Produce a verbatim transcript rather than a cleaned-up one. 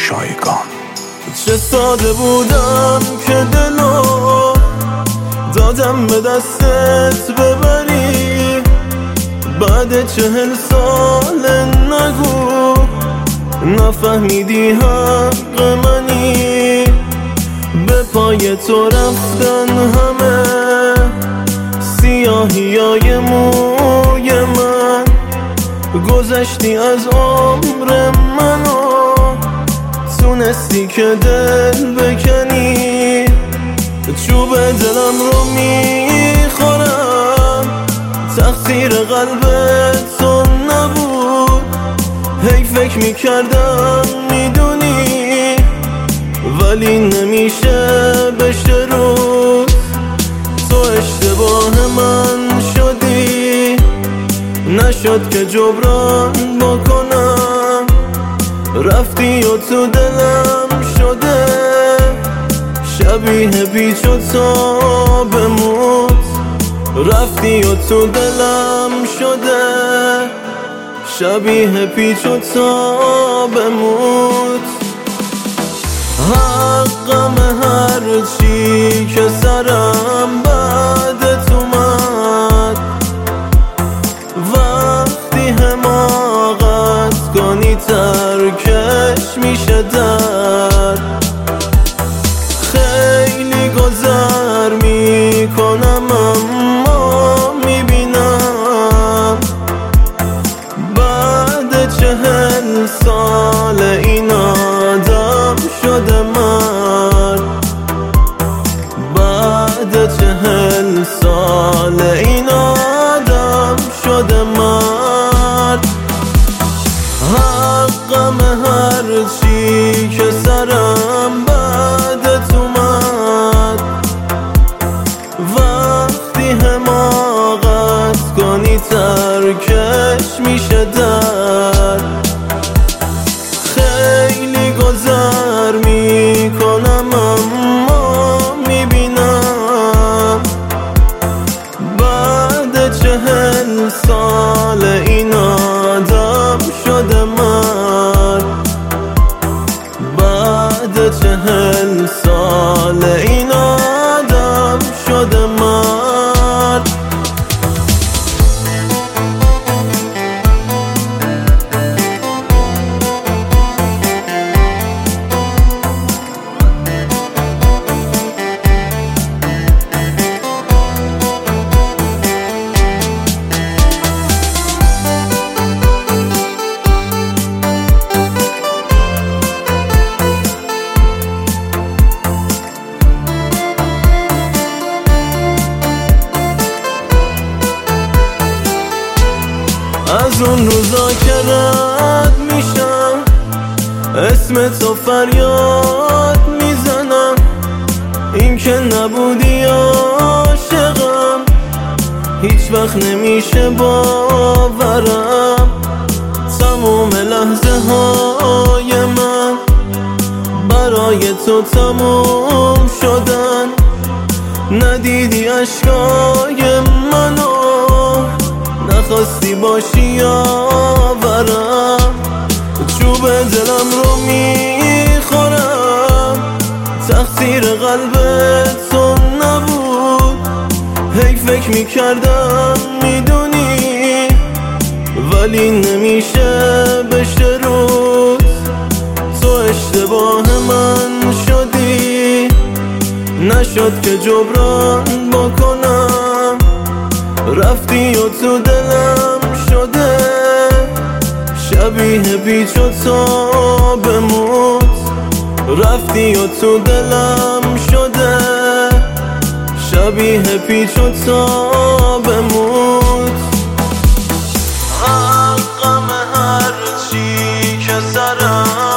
شایگان. چه ساده بودم که دلو دادم به دستت ببری، بعد چهل سال نگو نفهمیدی حق منی. به پای تو رفتن همه سیاهیای موی من، گذشتی از عمر منو تونستی که دل بکنی. چوب دلم رو میخورم تقصیر قلبت تو نبود، هی فکر میکردم میدونی ولی نمیشه بشه روز. تو اشتباه من شدی، نشد که جبران بکنم. رفتی و تو دلم شده شبیه پیچ و تاب موت. رفتی و تو دلم شده شبیه پیچ و تاب موت. حقم هرچی که سرم بعدت اومد، وقتی حماقت کنی ترکش میشه درد. خیلی گذر میکنم اما میبینم بعد چهل سال این آدم شده مرد. بعد چهل سال این آدم شده مرد. حقم هرچی که سرم بعدت اومد، وقتی حماقت کنی ترکش میشه درد. خیلی گذر میکنم اما میبینم بعد چهل سال این آدم شده مرد. بعد چهل سال این آدم شده مرد. از اون روزا که رد میشم اسم تو فریاد میزنم، این که نبودی عاشقم هیچ وقت نمیشه باورم. تموم لحظه های من برای تو تموم شدن، ندیدی اشکای منو نخواستی باشی یاورم. چوب دلم رو میخورم تقصیر قلبت تو نبود، هی فکر میکردم میدونی ولی نمیشه بشه روز. تو اشتباه من شدی، نشد که جبران بکنم. رفتی و تو دلم شده شبیه پیچ و تاب موت. رفتی و تو دلم شده شبیه پیچ و تاب موت. حقم هرچی که سرم